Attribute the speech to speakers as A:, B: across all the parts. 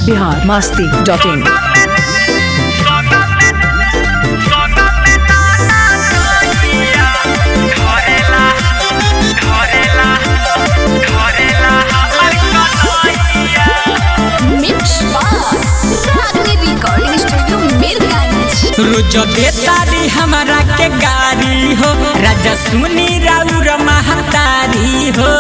A: biharmasti.in
B: रोज देतारी हमारा के गारी हो राजा सुनी राउर महतारी हो।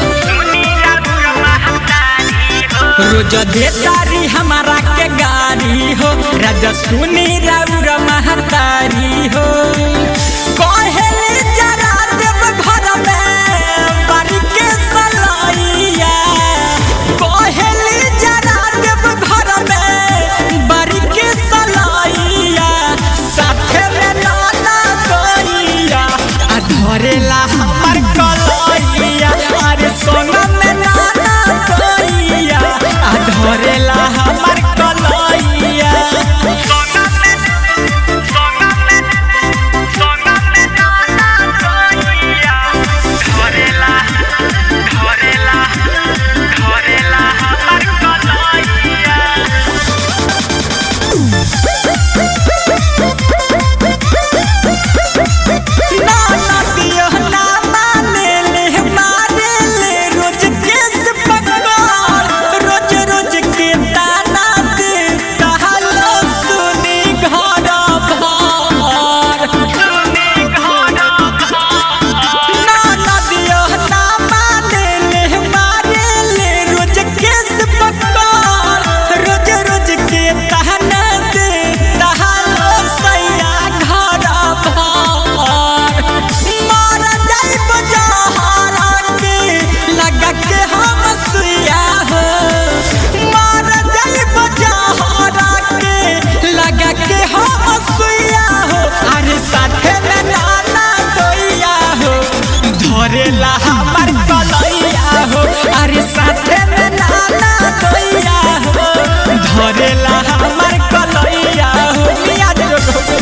B: रोज देतारी हमारा के गारी हो राजा सुनी राउर महतारी हो। कहेले जरा देव घर में बारी के सलाइया, कहेले जरा देव घर में बारी के सलाइया, साथे में नाना गइया आ धरेला हमर कलइया, अरे सोना में नाना गइया आ धरेला हमर कलइया। धरेला हमर कलइया हो, अरे साथे में नाना गइया हो, धरेला हमर कलइया हो। मियाँ जो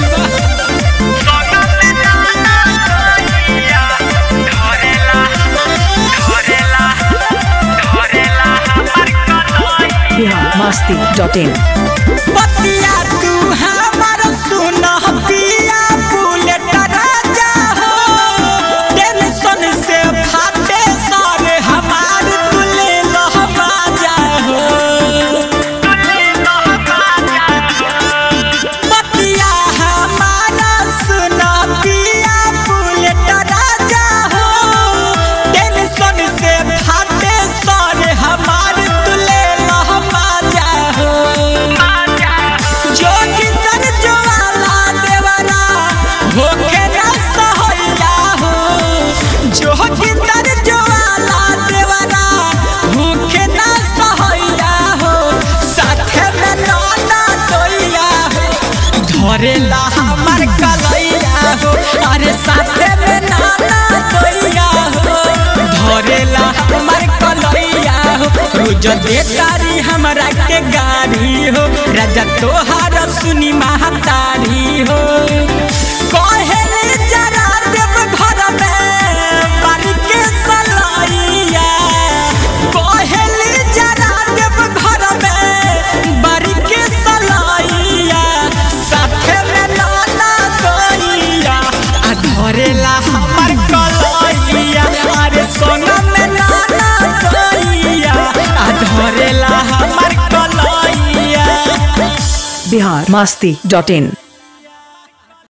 A: biharmasti.in
B: बतिया तू हमर सुन पिया बुलेट राजा हो, टेंशन से फाटे सारे हमार तुले लहबा जा हो। बतिया हमारा सुन पिया बुलेट राजा हो, टेंशन से फाटे सारे हमार तुले लहबा जा हो। जोगिंदर ज्वाला देवरा होके ना सहैया हो, जोगिंदर ज्वाला देवरा होके ना सहैया हो, साथे में नाना गइया हो, धरेला हमर कलइया हो, अरे साथे में नाना गइया हो, धरेला हमर कलइया हो। रोज देतारी हमरा के गारी हो राजा तोहार सुनी महतारी हो। कहेले जरा देव घर में बारी के सलाइया, कहेले जरा देव घर में बारी के सलाइया, साथे में नाना गइया आ धरेला हमर कलइया, अरे सोना में नाना गइया आ धरेला हमर कलइया।
A: biharmasti.in